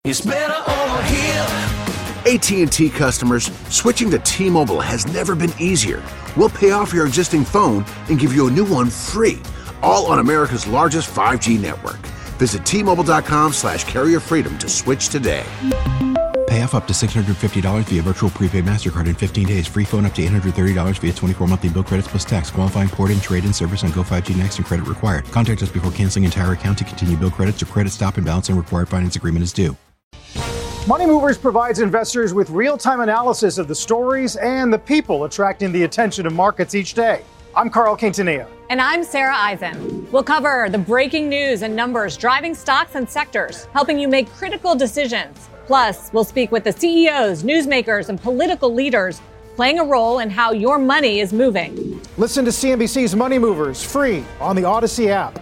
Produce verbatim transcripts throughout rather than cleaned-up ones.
It's better over here. A T and T customers, switching to T-Mobile has never been easier. We'll pay off your existing phone and give you a new one free, all on America's largest five G network. Visit T-Mobile.com slash carrier freedom to switch today. Pay off up to six hundred fifty dollars via virtual prepaid MasterCard in fifteen days. Free phone up to eight hundred thirty dollars via twenty-four monthly bill credits plus tax. Qualifying port and trade-in service on Go five G Next and credit required. Contact us before canceling entire account to continue bill credits or credit stop and balance and required finance agreement is due. Money Movers provides investors with real-time analysis of the stories and the people attracting the attention of markets each day. I'm Carl Quintanilla. And I'm Sarah Eisen. We'll cover the breaking news and numbers driving stocks and sectors, helping you make critical decisions. Plus, we'll speak with the C E Os, newsmakers, and political leaders playing a role in how your money is moving. Listen to C N B C's Money Movers free on the Odyssey app.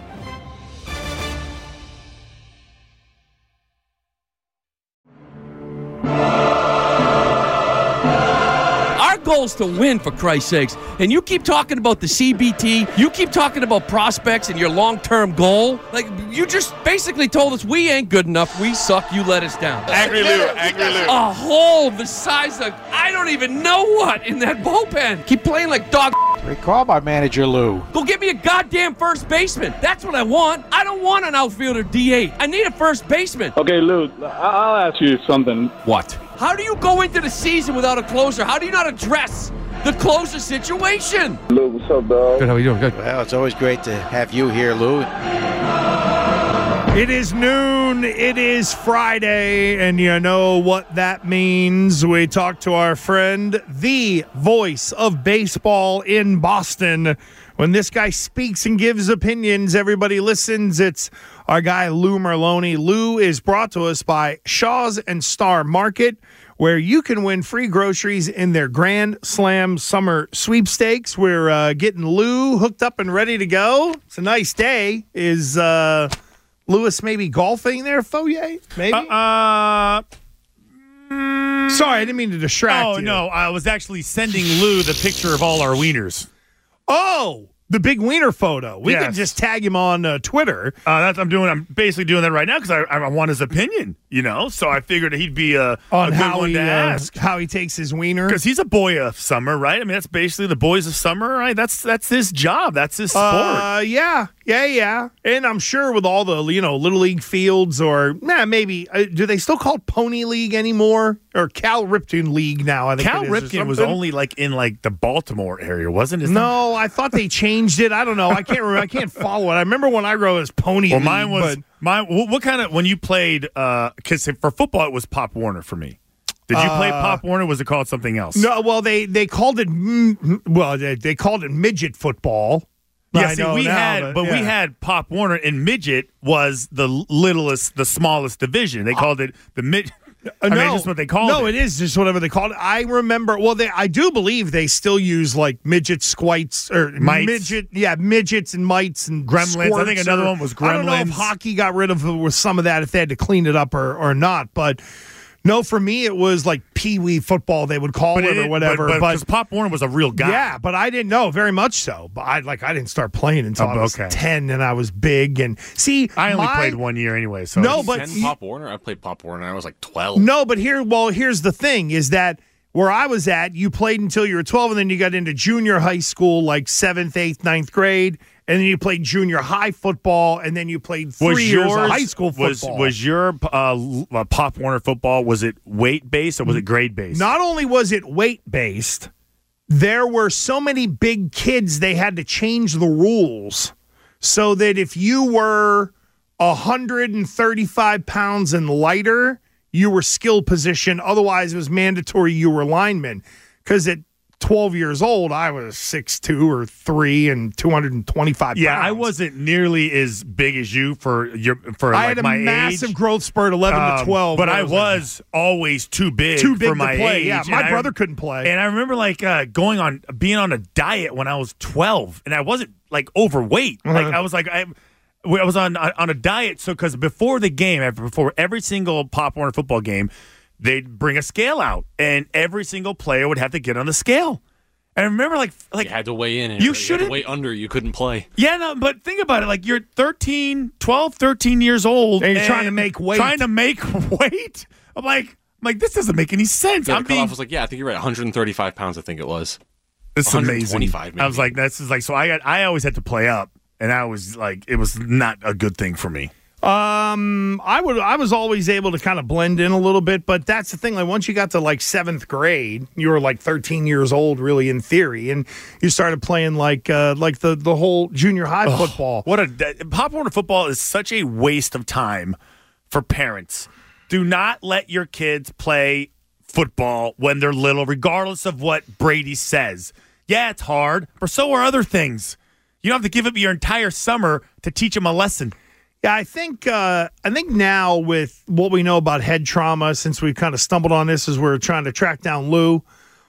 Goals to win, for Christ's sakes. And you keep talking about the C B T, you keep talking about prospects and your long-term goal. Like, you just basically told us we ain't good enough, we suck, you let us down. Angry Lou, Angry Lou. A hole the size of, I don't even know what, in that bullpen. Keep playing like dog. Great call by manager Lou. Go get me a goddamn first baseman. That's what I want. I don't want an outfielder D eight. I need a first baseman. Okay, Lou, I'll ask you something. What? How do you go into the season without a closer? How do you not address the closer situation? Lou, what's up, dog? Good, how are you doing? Good. Well, it's always great to have you here, Lou. It is noon. It is Friday, and you know what that means. We talk to our friend, the voice of baseball in Boston. When this guy speaks and gives opinions, everybody listens. It's our guy, Lou Merloni. Lou is brought to us by Shaw's and Star Market, where you can win free groceries in their Grand Slam Summer Sweepstakes. We're uh, getting Lou hooked up and ready to go. It's a nice day. Is uh, Lewis maybe golfing there, Foyer? Maybe? Uh, uh mm, Sorry, I didn't mean to distract oh, you. No, I was actually sending Lou the picture of all our wieners. Oh, the big wiener photo. We Yes. can just tag him on uh, Twitter. Uh, that's I'm doing. I'm basically doing that right now because I, I want his opinion. You know, so I figured he'd be a, on a good how one he to uh, ask how he takes his wiener. because he's a boy of summer, right? I mean, that's basically the boys of summer, right? That's that's his job. That's his sport. Uh, yeah, yeah, yeah. And I'm sure with all the, you know, Little League fields or, nah, maybe, uh, do they still call it Pony League anymore? Or Cal Ripken League now, I think Cal it is, or Ripken was something. only like in like the Baltimore area, wasn't it? No, I thought they changed it. I don't know. I can't remember. I can't follow it. I remember when I wrote it as Pony Well, League. mine was but, mine. What, what kind of when you played? Because for football, it was Pop Warner for me. Did you play Uh, Pop Warner? Or was it called something else? No, well, they, they called it, mm, well, they, they called it midget football. Yeah, I see, know we now, had, but, but we yeah. had Pop Warner, and midget was the littlest, the smallest division. They called it the mid. Uh, I mean, no, it's just what they called no, it. it is just whatever they called it. I remember. Well, they, I do believe they still use like midget squites or Mites. midget, yeah, midgets and mites and Gremlins. I think squirts another or- one was I don't know if Gremlins. hockey got rid of with some of that, if they had to clean it up or or not. But no, for me, it was like Pee Wee football. They would call But it, it- or whatever. But But, because Pop Warner was a real guy. yeah, but I didn't know very much so. But I like I didn't start playing until Oh, I was okay. ten, and I was big. And see, I only my- played one year anyway. So No, it's- but Ten you- Pop Warner? I played Pop Warner when I was like twelve. No, but here, well, here's the thing: is that where I was at, you played until you were twelve, and then you got into junior high school, like seventh, eighth, ninth grade, and then you played junior high football, and then you played three was years yours of high school was football. was your uh, l- uh, Pop Warner football? Was it weight based or was it grade based? Not only was it weight based, there were so many big kids they had to change the rules so that if you were one hundred thirty-five pounds and lighter, you were skill position. Otherwise, it was mandatory you were lineman. Because at twelve years old, I was six two or three and two hundred twenty-five Yeah, pounds. I wasn't nearly as big as you for your for I like had a my massive age. growth spurt, eleven to Um, twelve. but when I like- was always too big, Too big for to my play, age. yeah. And My I- brother couldn't play. And I remember like uh, going on being on a diet when I was twelve, and I wasn't like overweight. Uh-huh. Like I was like I. I was on on a diet, so because before the game, after before every single Pop Warner football game, they'd bring a scale out, and every single player would have to get on the scale. And I remember, like, like you had to weigh in. And you you should had to weigh under. You couldn't play. Yeah, no, but think about it. Like, you're thirteen, twelve, thirteen years old. And you're trying to make weight. Trying to make weight? I'm like, I'm like this doesn't make any sense. Yeah, I'm the being, cutoff was like, yeah, I think you're right. one hundred thirty-five pounds, I think it was. It's amazing. Maybe. I was like, this is like, so I got, I always had to play up. And I was like, it was not a good thing for me. Um, I would. I was always able to kind of blend in a little bit, but that's the thing. Like once you got to like seventh grade, you were like thirteen years old, really in theory, and you started playing like uh, like the the whole junior high oh, football. What a Pop Warner football is such a waste of time for parents. Do not let your kids play football when they're little, regardless of what Brady says. Yeah, it's hard, but so are other things. You don't have to give up your entire summer to teach them a lesson. Yeah, I think uh, I think now with what we know about head trauma, since we've kind of stumbled on this as we're trying to track down Lou,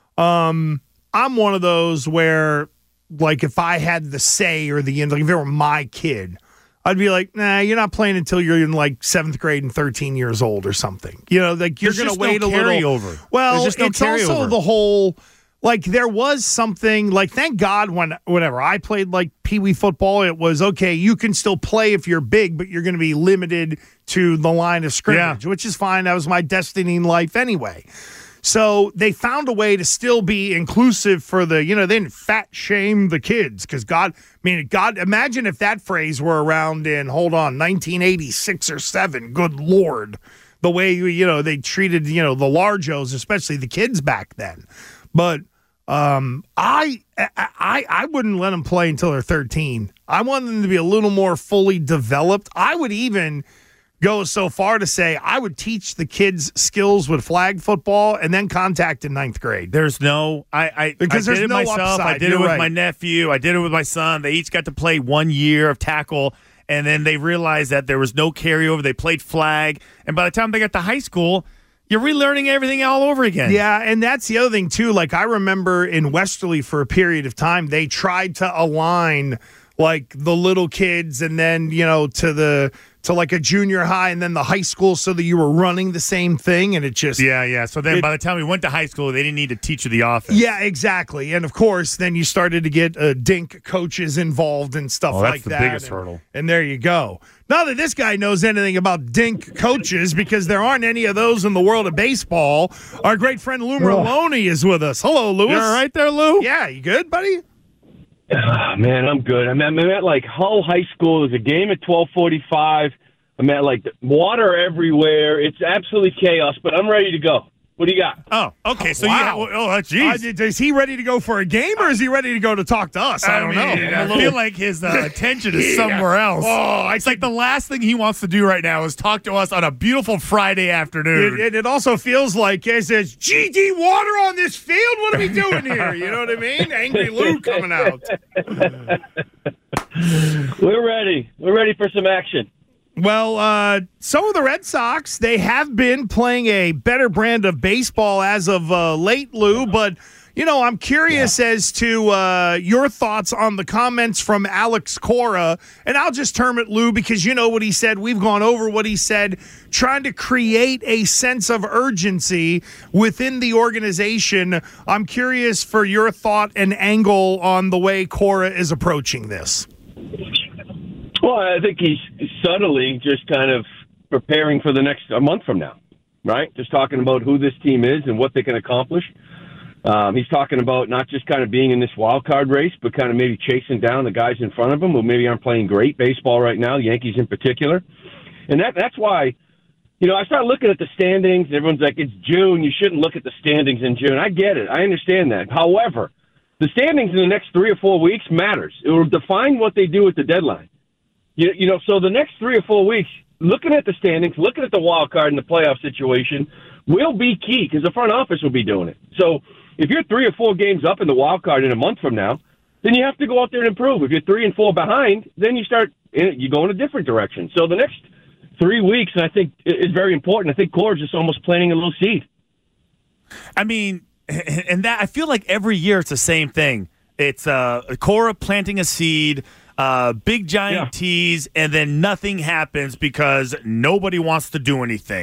um, I'm one of those where, like, if I had the say or the end, like if it were my kid, I'd be like, nah, you're not playing until you're in like seventh grade and thirteen years old or something. You know, like you're going to wait no a little. Carryover. Well, There's just no it's also carryover. the whole. Like, there was something, like, thank God when whenever I played, like, Pee Wee football, it was, okay, you can still play if you're big, but you're going to be limited to the line of scrimmage, yeah. which is fine. That was my destiny in life anyway. So they found a way to still be inclusive for the, you know, they didn't fat shame the kids because God, I mean, God, imagine if that phrase were around in, hold on, nineteen eighty-six or seven, good Lord, the way, you know, they treated, you know, the largos, especially the kids back then. But um, I, I I wouldn't let them play until they're thirteen. I want them to be a little more fully developed. I would even go so far to say I would teach the kids skills with flag football and then contact in ninth grade. There's no, I, I because I there's did it no myself. upside. I did You're it with right. my nephew. I did it with my son. They each got to play one year of tackle, and then they realized that there was no carryover. They played flag, and by the time they got to high school, you're relearning everything all over again. Yeah, and that's the other thing, too. Like, I remember in Westerly for a period of time, they tried to align, like, the little kids and then, you know, to the to, like, a junior high and then the high school so that you were running the same thing, and it just... Yeah, yeah. So then it, by the time we went to high school, they didn't need to teach you the offense. Yeah, exactly. And, of course, then you started to get uh, dink coaches involved and stuff oh, that's like the that. biggest and, hurdle. And there you go. Not that this guy knows anything about dink coaches because there aren't any of those in the world of baseball. Our great friend Lou Merlone is with us. Hello, Louis. You all right there, Lou? Yeah, you good, buddy? Oh, man, I'm good. I'm at, I'm at like Hull High School. There's a game at twelve forty-five. I'm at like water everywhere. It's absolutely chaos, but I'm ready to go. What do you got? Oh, okay. So wow. you, oh, geez. Uh, is he ready to go for a game, or is he ready to go to talk to us? I, I don't mean, know. I feel like his uh, attention is somewhere else. Oh, it's like the last thing he wants to do right now is talk to us on a beautiful Friday afternoon. It, it, it also feels like it says, G D water on this field? What are we doing here? You know what I mean? Angry Lou coming out. We're ready. We're ready for some action. Well, uh, so are the Red Sox. They have been playing a better brand of baseball as of uh, late, Lou. But, you know, I'm curious yeah. as to uh, your thoughts on the comments from Alex Cora. And I'll just term it, Lou, because you know what he said. We've gone over what he said, trying to create a sense of urgency within the organization. I'm curious for your thought and angle on the way Cora is approaching this. Well, I think he's subtly just kind of preparing for the next a month from now, right? Just talking about who this team is and what they can accomplish. Um, he's talking about not just kind of being in this wild card race, but kind of maybe chasing down the guys in front of him who maybe aren't playing great baseball right now, the Yankees in particular. And that that's why, you know, I start looking at the standings. Everyone's like, it's June. You shouldn't look at the standings in June. I get it. I understand that. However, the standings in the next three or four weeks matters. It will define what they do at the deadline. You, you know, so the next three or four weeks, looking at the standings, looking at the wild card and the playoff situation will be key because the front office will be doing it. So if you're three or four games up in the wild card in a month from now, then you have to go out there and improve. If you're three and four behind, then you start you go in a different direction. So the next three weeks, I think, is very important. I think Cora's just almost planting a little seed. I mean, and that I feel like every year it's the same thing. It's uh, Cora planting a seed. Uh, big giant yeah. tease, and then nothing happens because nobody wants to do anything.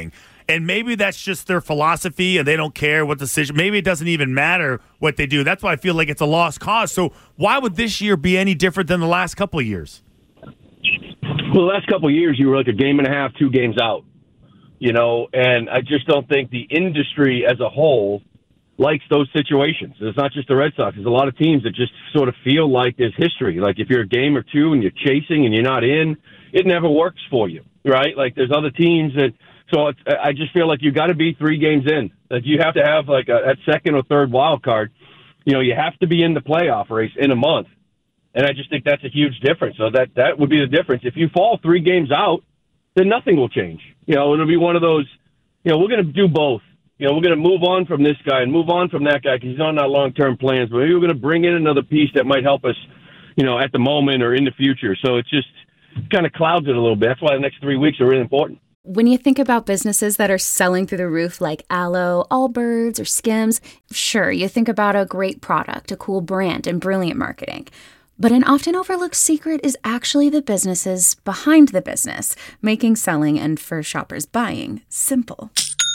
And maybe that's just their philosophy and they don't care what decision. Maybe it doesn't even matter what they do. That's why I feel like it's a lost cause. So why would this year be any different than the last couple of years? Well, the last couple of years, you were like a game and a half, two games out, you know, and I just don't think the industry as a whole likes those situations. It's not just the Red Sox. There's a lot of teams that just sort of feel like there's history. Like if you're a game or two and you're chasing and you're not in, it never works for you, right? Like there's other teams that, so it's, I just feel like you got to be three games in. Like you have to have like a, that second or third wild card. You know, you have to be in the playoff race in a month. And I just think that's a huge difference. So that, that would be the difference. If you fall three games out, then nothing will change. You know, it'll be one of those, you know, we're going to do both. You know, we're going to move on from this guy and move on from that guy because he's on our long-term plans. But maybe we're going to bring in another piece that might help us, you know, at the moment or in the future. So it's just it kind of clouds it a little bit. That's why the next three weeks are really important. When you think about businesses that are selling through the roof like Aloe, Allbirds, or Skims, sure, you think about a great product, a cool brand, and brilliant marketing. But an often overlooked secret is actually the businesses behind the business, making selling and for shoppers buying simple.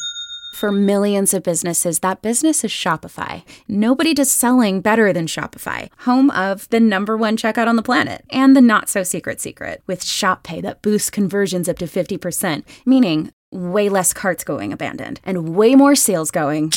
For millions of businesses, that business is Shopify. Nobody does selling better than Shopify, home of the number one checkout on the planet and the not-so-secret secret with Shop Pay that boosts conversions up to fifty percent, meaning way less carts going abandoned and way more sales going.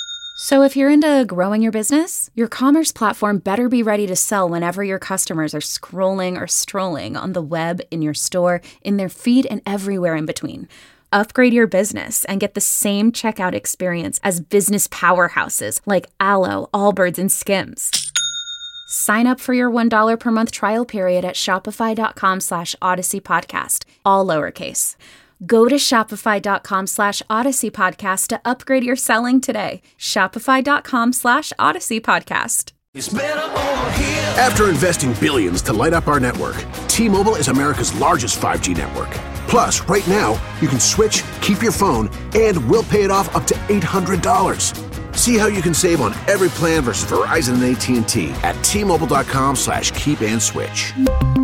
So if you're into growing your business, your commerce platform better be ready to sell whenever your customers are scrolling or strolling on the web, in your store, in their feed, and everywhere in between. Upgrade your business and get the same checkout experience as business powerhouses like Aloe, Allbirds, and Skims. Sign up for your one dollar per month trial period at shopify.com slash Odyssey Podcast, all lowercase. Go to shopify.com slash Odyssey Podcast to upgrade your selling today. Shopify.com slash Odyssey Podcast. After investing billions to light up our network, T-Mobile is America's largest five G network. Plus, right now, you can switch, keep your phone, and we'll pay it off up to eight hundred dollars. See how you can save on every plan versus Verizon and A T and T at T-Mobile.com slash keep and switch.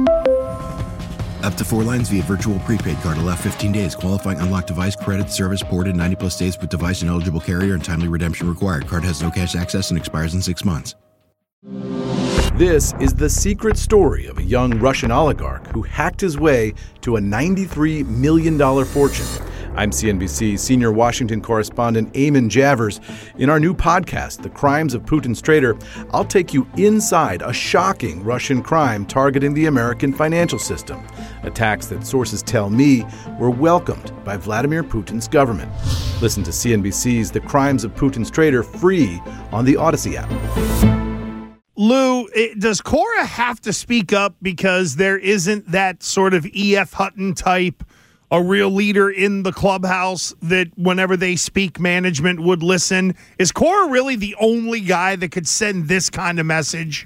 Up to four lines via virtual prepaid card. Allow fifteen days. Qualifying unlocked device credit service ported ninety plus days with device and eligible carrier and timely redemption required. Card has no cash access and expires in six months. This is the secret story of a young Russian oligarch who hacked his way to a ninety-three million dollars fortune. I'm C N B C senior Washington correspondent Eamon Javers. In our new podcast, The Crimes of Putin's Traitor, I'll take you inside a shocking Russian crime targeting the American financial system. Attacks that sources tell me were welcomed by Vladimir Putin's government. Listen to C N B C's The Crimes of Putin's Traitor free on the Odyssey app. Lou, it, does Cora have to speak up because there isn't that sort of E F. Hutton type, a real leader in the clubhouse that whenever they speak, management would listen? Is Cora really the only guy that could send this kind of message?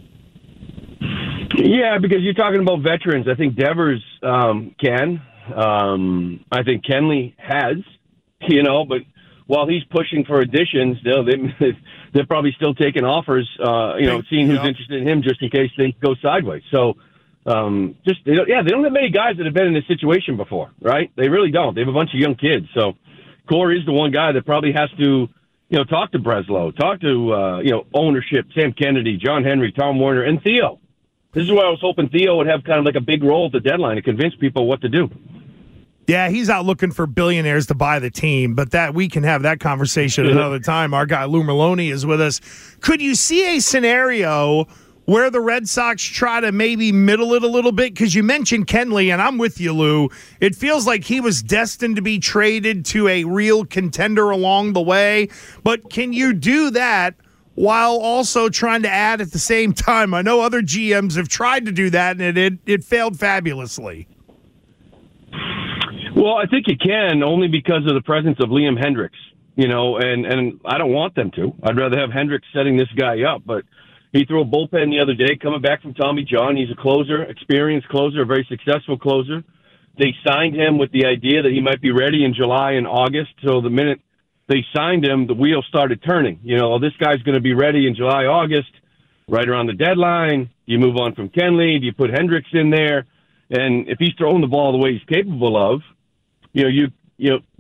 Yeah, because you're talking about veterans. I think Devers um, can. Um, I think Kenley has, you know, but while he's pushing for additions, you know, they, they're probably still taking offers, uh, you know, seeing who's yeah. interested in him just in case things go sideways. So, um, just, they yeah, they don't have many guys that have been in this situation before, right? They really don't. They have a bunch of young kids. So, Corey is the one guy that probably has to, you know, talk to Breslow, talk to, uh, you know, ownership, Sam Kennedy, John Henry, Tom Werner, and Theo. This is why I was hoping Theo would have kind of like a big role at the deadline to convince people what to do. Yeah, he's out looking for billionaires to buy the team, but that we can have that conversation another time. Our guy Lou Merloni is with us. Could you see a scenario where the Red Sox try to maybe middle it a little bit? Because you mentioned Kenley, and I'm with you, Lou. It feels like he was destined to be traded to a real contender along the way. But can you do that while also trying to add at the same time? I know other G Ms have tried to do that, and it it, it failed fabulously. Well, I think you can, only because of the presence of Liam Hendriks, you know, and, and I don't want them to. I'd rather have Hendriks setting this guy up, but he threw a bullpen the other day coming back from Tommy John. He's a closer, experienced closer, a very successful closer. They signed him with the idea that he might be ready in July and August, so the minute they signed him, the wheel started turning. You know, this guy's going to be ready in July, August, right around the deadline. You move on from Kenley, do you put Hendriks in there? And if he's throwing the ball the way he's capable of, You know, you you know,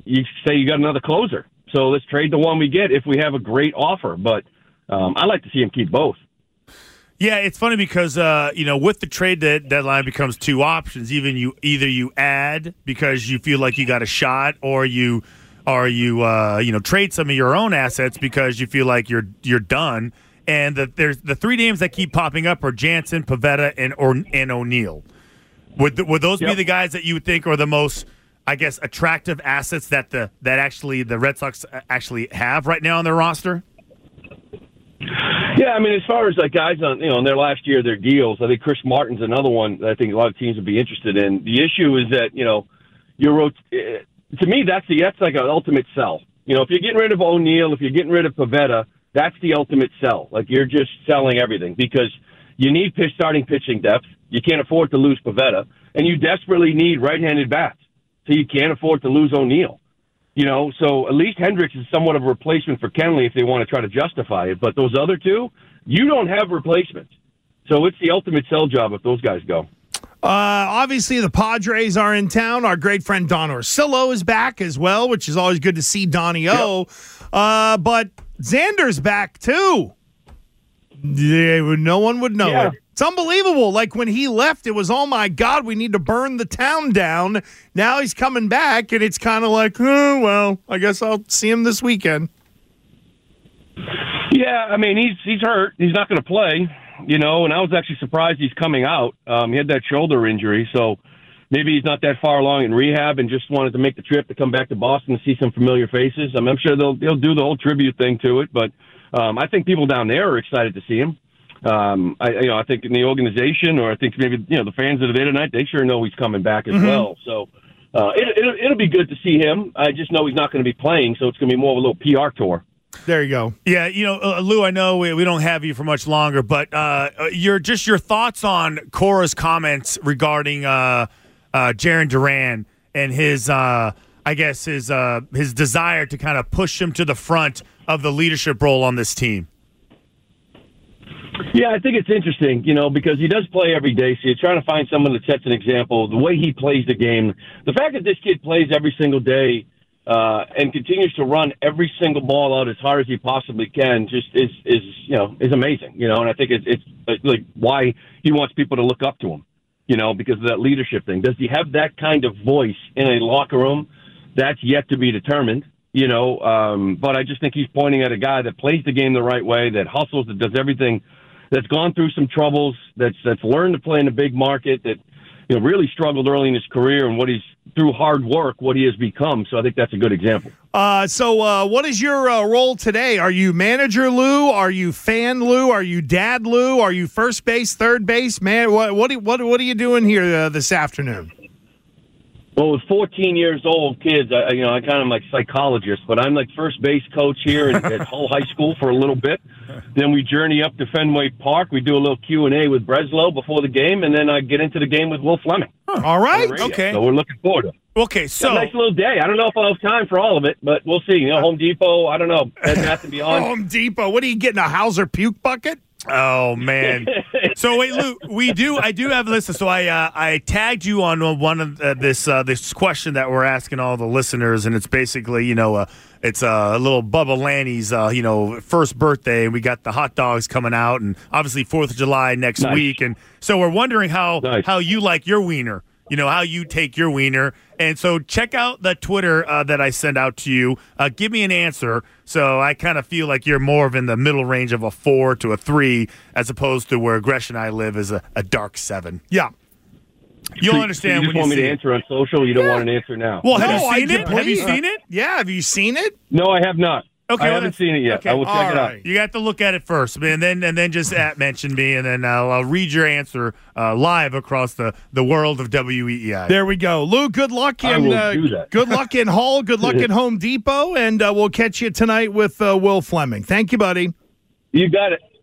you say you got another closer. So let's trade the one we get if we have a great offer. But um, I like to see him keep both. Yeah, it's funny because uh, you know, with the trade de- deadline becomes two options. Even you either you add because you feel like you got a shot, or you or you uh, you know trade some of your own assets because you feel like you're you're done. And the, there's the three names that keep popping up are Jansen, Pivetta, and or and O'Neill. Would the, would those yep. be the guys that you would think are the most, I guess, attractive assets that the that actually the Red Sox actually have right now on their roster? Yeah, I mean, as far as like guys on you know in their last year of their deals, I think Chris Martin's another one that I think a lot of teams would be interested in. The issue is that you know you wrote to me that's the that's like an ultimate sell. You know, if you're getting rid of O'Neill, if you're getting rid of Pivetta, that's the ultimate sell. Like you're just selling everything because you need pitch starting pitching depth. You can't afford to lose Pivetta, and you desperately need right-handed bats, so you can't afford to lose O'Neill. You know, so at least Hendricks is somewhat of a replacement for Kenley if they want to try to justify it. But those other two, you don't have replacements. So it's the ultimate sell job if those guys go. Uh, obviously, the Padres are in town. Our great friend Don Orsillo is back as well, which is always good to see Donnie O. Yep. Uh, but Xander's back, too. Yeah, no one would know yeah. it. It's unbelievable. Like when he left, it was, oh, my God, we need to burn the town down. Now he's coming back, and it's kind of like, oh, well, I guess I'll see him this weekend. Yeah, I mean, he's he's hurt. He's not going to play, you know, and I was actually surprised he's coming out. Um, he had that shoulder injury, so maybe he's not that far along in rehab and just wanted to make the trip to come back to Boston to see some familiar faces. I mean, I'm sure they'll, they'll do the whole tribute thing to it, but um, I think people down there are excited to see him. Um, I, you know, I think in the organization, or I think maybe you know the fans that are there tonight, they sure know he's coming back as mm-hmm. well. So uh, it, it'll, it'll be good to see him. I just know he's not going to be playing, so it's going to be more of a little P R tour. There you go. Yeah, you know, uh, Lou, I know we, we don't have you for much longer, but uh, your just your thoughts on Cora's comments regarding uh, uh, Jarren Duran and his, uh, I guess his uh, his desire to kind of push him to the front of the leadership role on this team. Yeah, I think it's interesting, you know, because he does play every day. So you're trying to find someone that sets an example. The way he plays the game, the fact that this kid plays every single day uh, and continues to run every single ball out as hard as he possibly can, just is is you know is amazing. You know, and I think it's it's like why he wants people to look up to him. You know, because of that leadership thing. Does he have that kind of voice in a locker room? That's yet to be determined. You know, um, but I just think he's pointing at a guy that plays the game the right way, that hustles, that does everything, that's gone through some troubles, that's that's learned to play in a big market, that you know really struggled early in his career, and what he's through hard work, what he has become. So I think that's a good example. Uh, so uh, what is your uh, role today? Are you manager Lou? Are you fan Lou? Are you dad Lou? Are you first base, third base, man? What what what what are you doing here uh, this afternoon? Well, with fourteen years old kids, I, you know, I kind of like psychologist, but I'm like first base coach here at, at Hull High School for a little bit. Then we journey up to Fenway Park. We do a little Q and A with Breslow before the game, and then I get into the game with Will Fleming. Huh. All right, okay. So we're looking forward to it. Okay, so a nice little day. I don't know if I'll have time for all of it, but we'll see. You know, Home Depot. I don't know. Bath and Beyond. Home Depot. What are you getting? A Hauser puke bucket? Oh man! So wait, Lou, we do. I do have a list. So I uh, I tagged you on one of uh, this uh, this question that we're asking all the listeners, and it's basically you know uh, it's uh, a little Bubba Lanny's uh, you know first birthday. We got the hot dogs coming out, and obviously Fourth of July next nice. week, and so we're wondering how nice. how you like your wiener. You know, how you take your wiener. And so check out the Twitter uh, that I send out to you. Uh, give me an answer. So I kind of feel like you're more of in the middle range of a four to a three, as opposed to where Gresh and I live is a, a dark seven. Yeah. You'll so, understand so you just when want you me see to answer on social? You don't yeah. want an answer now? Well, have no, you seen I it? Have you seen it? Yeah, have you seen it? No, I have not. Okay, I well, haven't seen it yet. Okay. I will check All it out. Right. You have to look at it first, and then and then just at mention me, and then I'll, I'll read your answer uh, live across the, the world of W E E I. There we go, Lou. Good luck in I will uh, do that. good luck in Hull. Good luck in Home Depot, and uh, we'll catch you tonight with uh, Will Fleming. Thank you, buddy. You got it.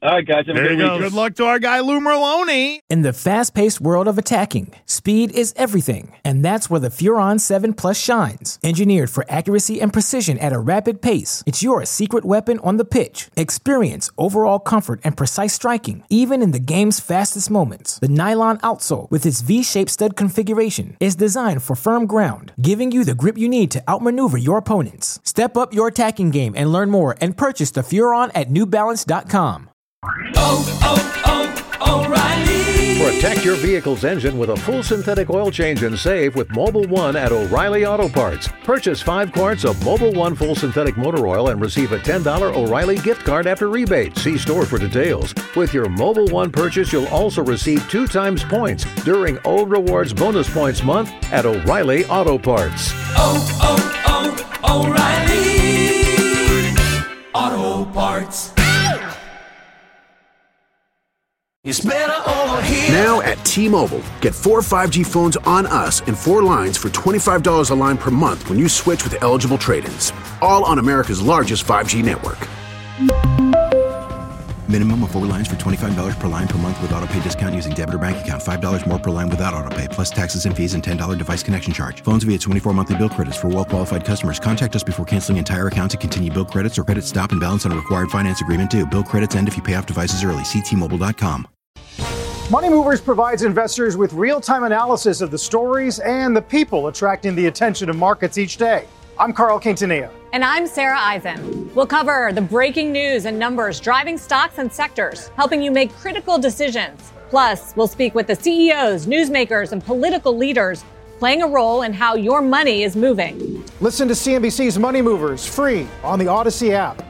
All right, guys. Have There a you good go. week. Good luck to our guy Lou Merlone. In the fast-paced world of attacking, speed is everything, and that's where the Furon seven Plus shines. Engineered for accuracy and precision at a rapid pace, it's your secret weapon on the pitch. Experience overall comfort and precise striking, even in the game's fastest moments. The nylon outsole, with its V-shaped stud configuration, is designed for firm ground, giving you the grip you need to outmaneuver your opponents. Step up your attacking game and learn more and purchase the Furon at new balance dot com. Oh, oh, oh, O'Reilly. Protect your vehicle's engine with a full synthetic oil change and save with Mobile One at O'Reilly Auto Parts. Purchase five quarts of Mobile One full synthetic motor oil and receive a ten dollars O'Reilly gift card after rebate. See store for details. With your Mobile One purchase, you'll also receive two times points during O Rewards Bonus Points Month at O'Reilly Auto Parts. Oh, oh, oh, O'Reilly Auto Parts. It's better over here. Now at T-Mobile, get four five G phones on us and four lines for twenty-five dollars a line per month when you switch with eligible trade-ins. All on America's largest five G network. Minimum of four lines for twenty-five dollars per line per month with autopay discount using debit or bank account. five dollars more per line without autopay, plus taxes and fees and ten dollars device connection charge. Phones via twenty-four monthly bill credits for well-qualified customers. Contact us before canceling entire account to continue bill credits or credit stop and balance on a required finance agreement due. Bill credits end if you pay off devices early. See T Mobile dot com. Money Movers provides investors with real-time analysis of the stories and the people attracting the attention of markets each day. I'm Carl Quintanilla. And I'm Sarah Eisen. We'll cover the breaking news and numbers driving stocks and sectors, helping you make critical decisions. Plus, we'll speak with the C E Os, newsmakers, and political leaders playing a role in how your money is moving. Listen to C N B C's Money Movers free on the Odyssey app.